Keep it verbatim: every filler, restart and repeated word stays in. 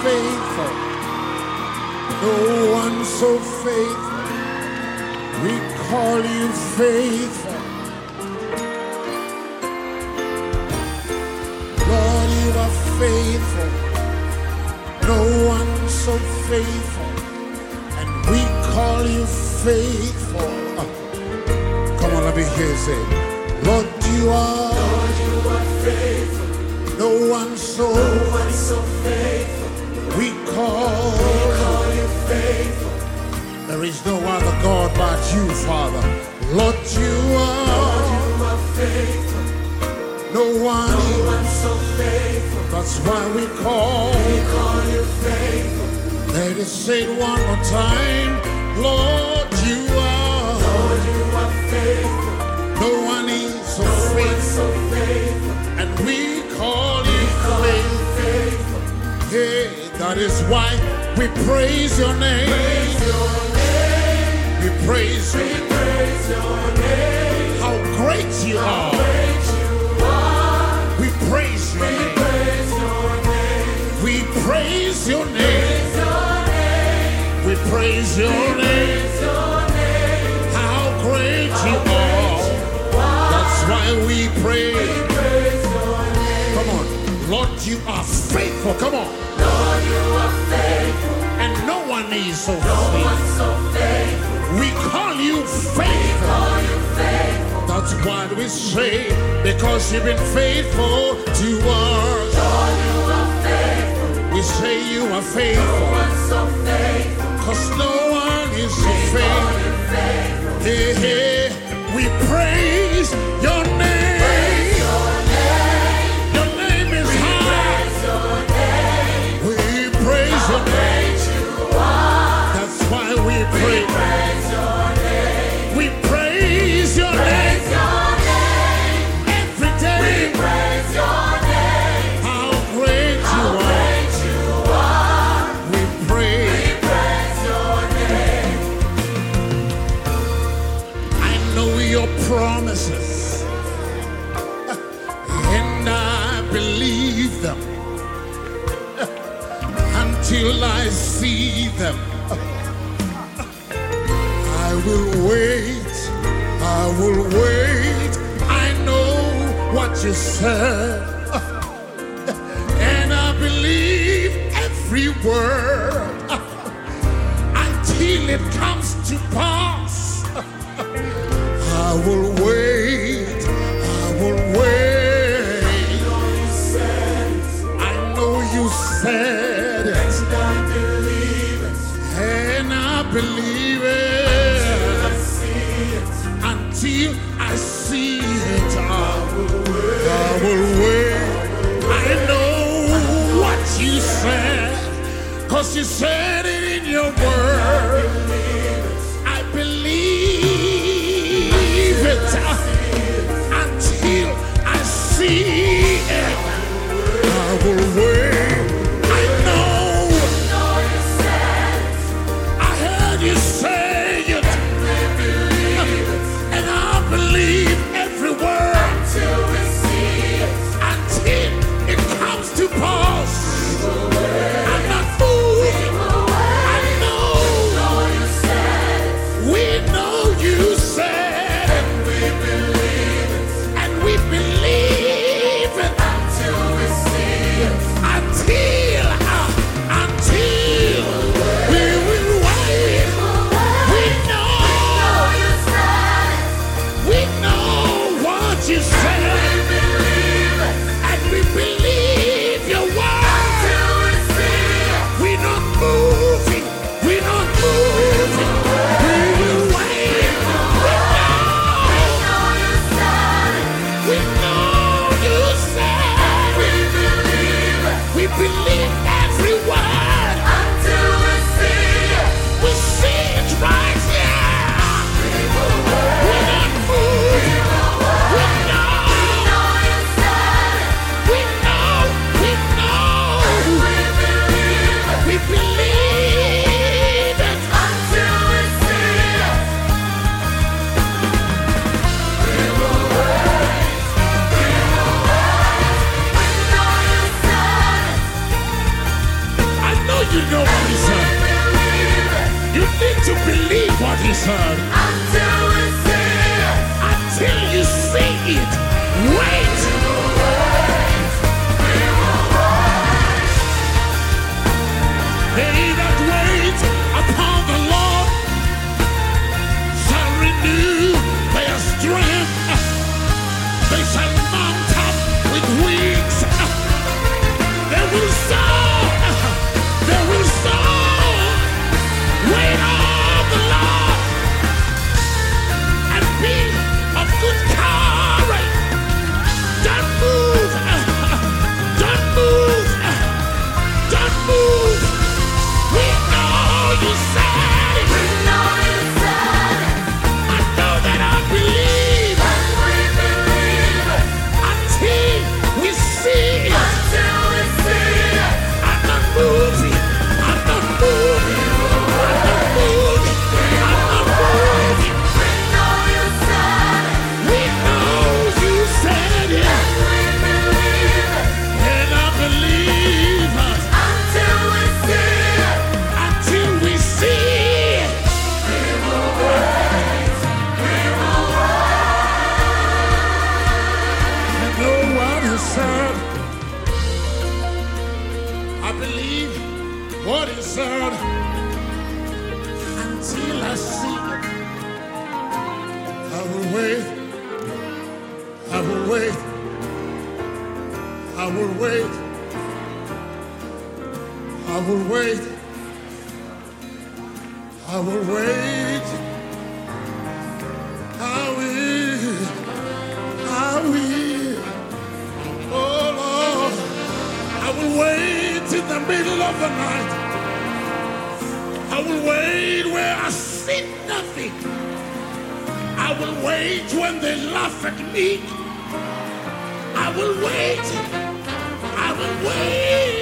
faithful. No one so faithful. We call you faithful. Lord, you are faithful. No one so faithful. And we call you faithful. Oh, come on, let me hear you say, Lord, you are, Lord, you are faithful. no one so, no one so faithful. We call, we call you faithful. There is no other God but you, Father. Lord, you are, Lord, you are faithful. No one, no one so faithful. That's why we call, we call you faithful. Let us say it one more time. Lord, you are, Lord, you are faithful. No one is so, no faithful. One so faithful. And we call you we call faithful. faithful. Hey, that is why we praise your name. Praise your name. We praise we you. Praise your name. How great you How are. Great you are. We praise your we name. Praise your name. We praise your name. Praise your name. We praise your we name. Praise your name. How great How you great are. You are. That's why we pray. We praise your name. Come on. Lord, you are faithful. Come on. Lord, you are faithful. And no one is so No faithful. one so faithful. We call you We faithful. call you faithful. That's what we say. Because you've been faithful to us. Lord, you are faithful. We say you are No faithful. one so faithful. Cause no one is so We call faithful. you faithful. Hey, hey, we praise your name. Praise your name. Your name is We high. praise your name. We praise How your name. great you are. That's why we We pray. praise your name. We praise your name Praise your name. every We day. praise your name. How great you How are. great you are. We pray. We praise your name. I know your promises, and I believe them until I see them. I will wait, I will wait. I know what you said, and I believe every word until it comes to pass. I will wait, I will wait. I know you said it, And I believe it. and I believe it I see it. until I see it. I will wait. I know what you said, cause you said it in your word. I believe it until I see it. I will wait. I know. Know you said it. I heard you say it, We believe it. and I believe every word Till we see it. until it comes to pass. I'm not fooled. I know. Know you said said. until we see it. Until you see it. Wait. They that wait upon the Lord shall renew their strength. They shall mount up with wings. They will soar. They will soar. Wait on the Lord and be of good courage. Don't move. Don't move. Don't move. We know you said it. We know you said it, I know that I believe and we believe it. until we see it. Until we see it, I'm not moving. I'm not moving. I'm not moving. I'm not moving. we know you said it, We know you said it, and we believe it. and I believe us Until we see it, until we see it. we will wait. We will I know what he said. I believe what he said until I see it. I will wait. I will wait. I will wait. I will wait. I will wait. I will. I will. Oh Lord, I will wait in the middle of the night. I will wait where I see nothing. I will wait when they laugh at me. I will wait. I will wait.